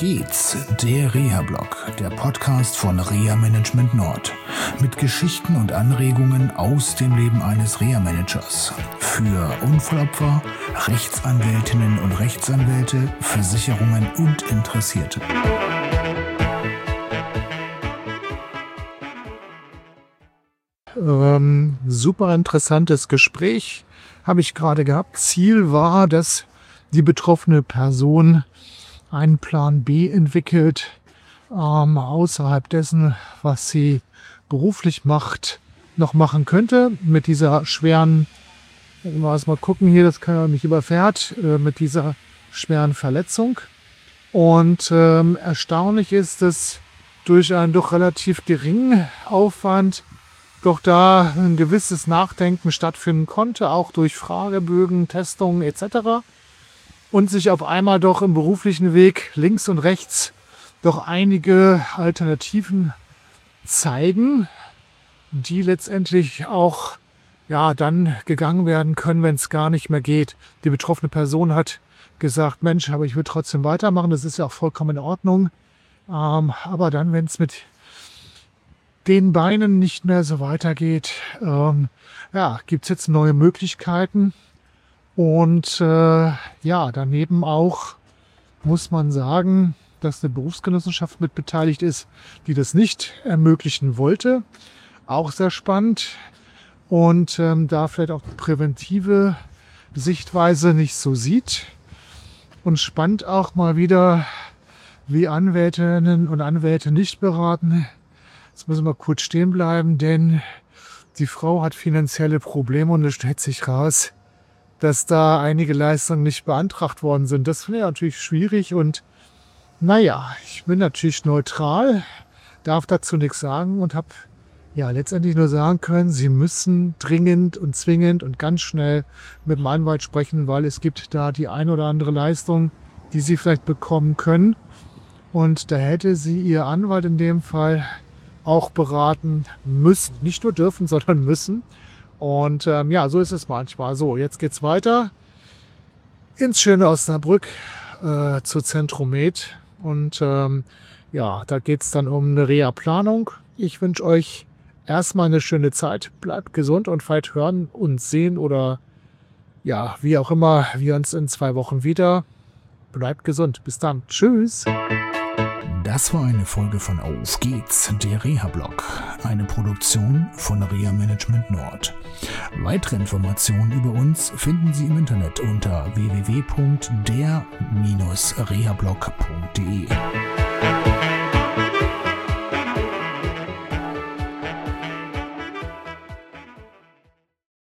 geht's? Der Reha-Blog, der Podcast von Reha Management Nord. Mit Geschichten und Anregungen aus dem Leben eines Reha-Managers. Für Unfallopfer, Rechtsanwältinnen und Rechtsanwälte, Versicherungen und Interessierte. Super interessantes Gespräch habe ich gerade gehabt. Ziel war, dass die betroffene Person einen Plan B entwickelt, außerhalb dessen, was sie beruflich macht, noch machen könnte. Mit dieser schweren, mal gucken hier, das kann ja mich überfährt, mit dieser schweren Verletzung. Und erstaunlich ist, dass durch einen doch relativ geringen Aufwand doch da ein gewisses Nachdenken stattfinden konnte, auch durch Fragebögen, Testungen etc. Und sich auf einmal doch im beruflichen Weg links und rechts doch einige Alternativen zeigen, die letztendlich auch dann gegangen werden können, wenn es gar nicht mehr geht. Die betroffene Person hat gesagt, Mensch, aber ich will trotzdem weitermachen, das ist ja auch vollkommen in Ordnung. Aber dann, wenn es mit den Beinen nicht mehr so weitergeht, gibt es jetzt neue Möglichkeiten. Und daneben auch muss man sagen, dass eine Berufsgenossenschaft mit beteiligt ist, die das nicht ermöglichen wollte. Auch sehr spannend. Und da vielleicht auch die präventive Sichtweise nicht so sieht. Und spannend auch mal wieder, wie Anwältinnen und Anwälte nicht beraten. Jetzt müssen wir kurz stehen bleiben, denn die Frau hat finanzielle Probleme und es stellt sich raus, dass da einige Leistungen nicht beantragt worden sind. Das finde ich natürlich schwierig und ich bin natürlich neutral, darf dazu nichts sagen und habe letztendlich nur sagen können, Sie müssen dringend und zwingend und ganz schnell mit dem Anwalt sprechen, weil es gibt da die ein oder andere Leistung, die Sie vielleicht bekommen können. Und da hätte Sie Ihr Anwalt in dem Fall auch beraten müssen. Nicht nur dürfen, sondern müssen. Und so ist es manchmal. So, jetzt geht's weiter ins schöne Osnabrück zu Zentromed. Und da geht's dann um eine Reha-Planung. Ich wünsche euch erstmal eine schöne Zeit. Bleibt gesund und vielleicht hören und sehen oder wie auch immer wir uns in 2 Wochen wieder. Bleibt gesund. Bis dann. Tschüss. Das war eine Folge von Auf geht's, der Reha-Blog, eine Produktion von Reha Management Nord. Weitere Informationen über uns finden Sie im Internet unter www.der-rehablog.de.